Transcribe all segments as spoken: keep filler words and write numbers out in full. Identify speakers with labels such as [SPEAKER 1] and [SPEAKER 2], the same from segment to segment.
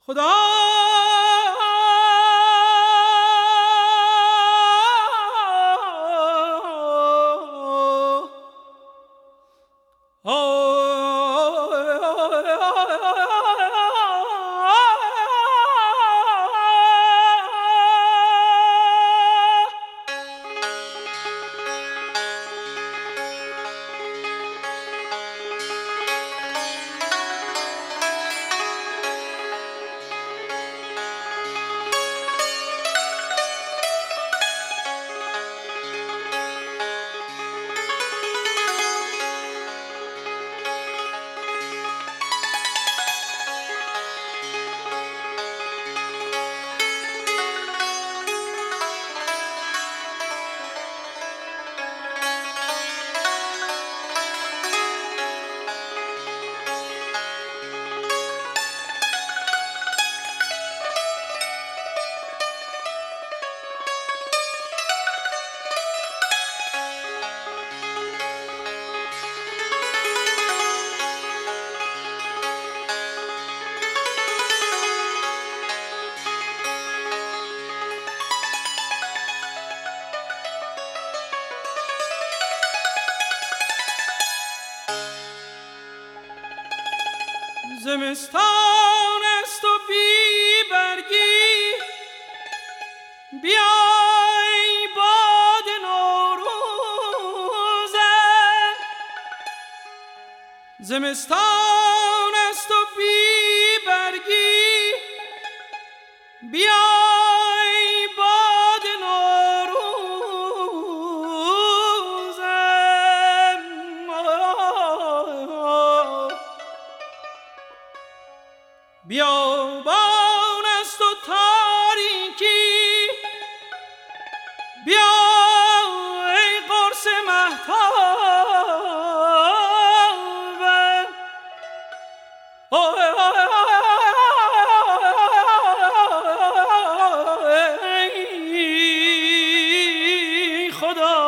[SPEAKER 1] خدا زمستان است و بی برگی، بیای باد نوروزه. زمستان است و بی برگی، بیای باد نوروزه. بیابان است و تاریکی، بیا ای قرص مهتابه. ای خدا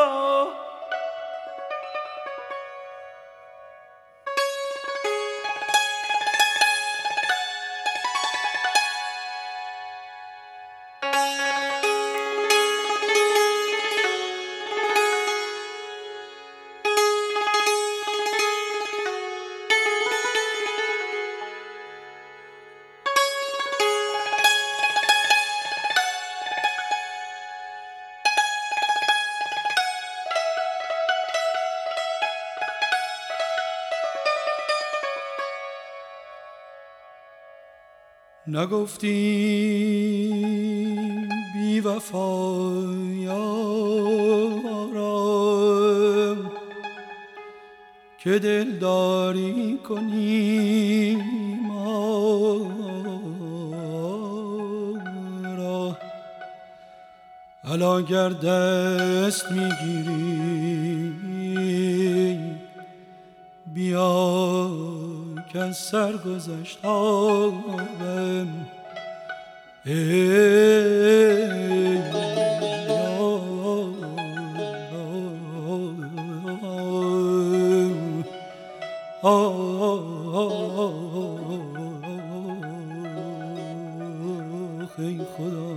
[SPEAKER 1] نگفتیم بی وفا یارم که دلداری کنی ما را. الا گر دست میگیری بیا که از سرگذشتم ای ای خدا.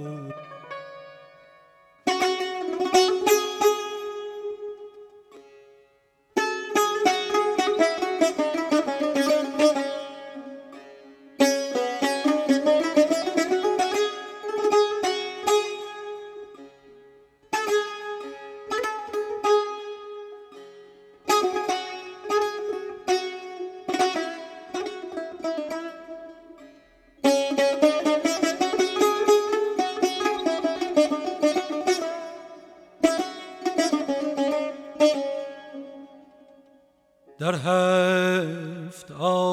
[SPEAKER 1] در هفت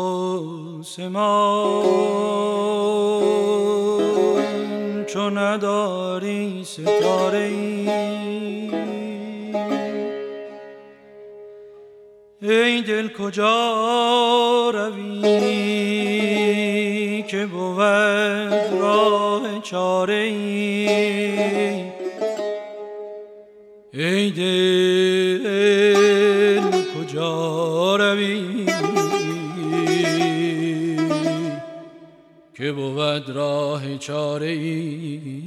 [SPEAKER 1] آسمان چو نداری ستاره‌ای، ای دل کجا روی که بود راه چاره‌ای. ای دل کجا روی که بود راه چاره ای.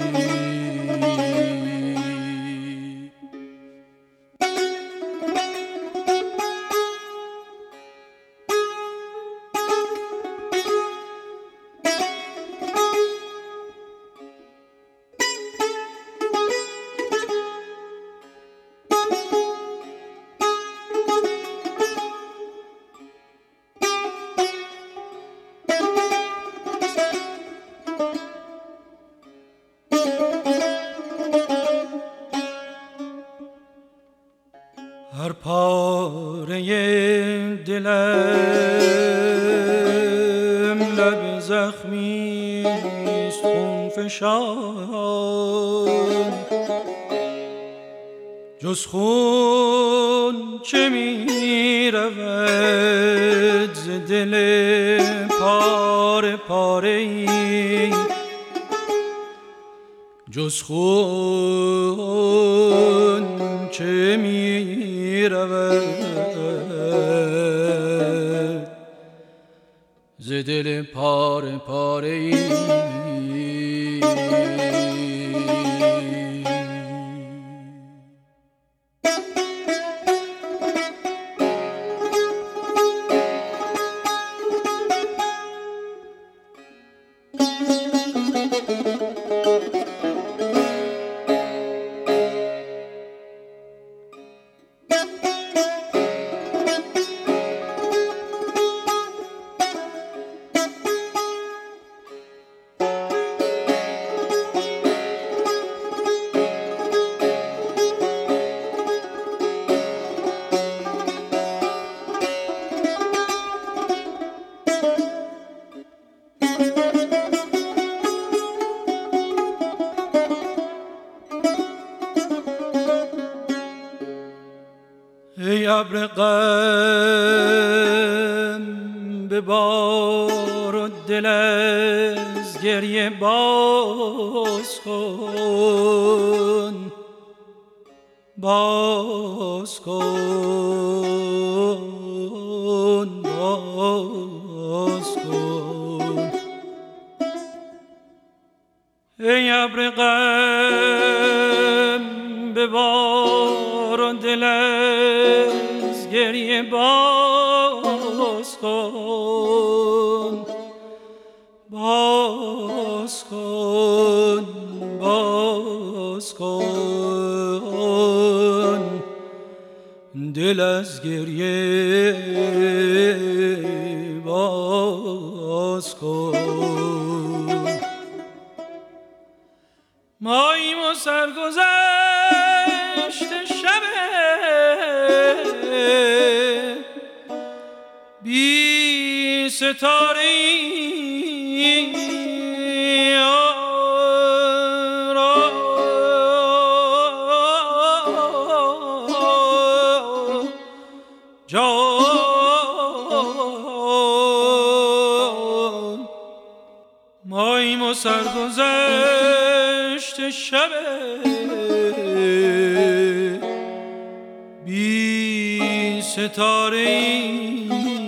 [SPEAKER 1] هر پاره دلم لب زخمی است خون فشان، جز خون چه می رود ز دل پاره پاره ای، جز خون چه می رود ز دل پاره پاره ای. ای ابر غم ببار و دل از گریه باز کن، باز کن، باز کن. ای ابر غم ببار و دل از گریه باز کن، باز کن، باز کن. دل از گریه باز کن. ماییم و سرگذشت شب بی ستاره جان، ماییم و سرگذشت شب بی ستاره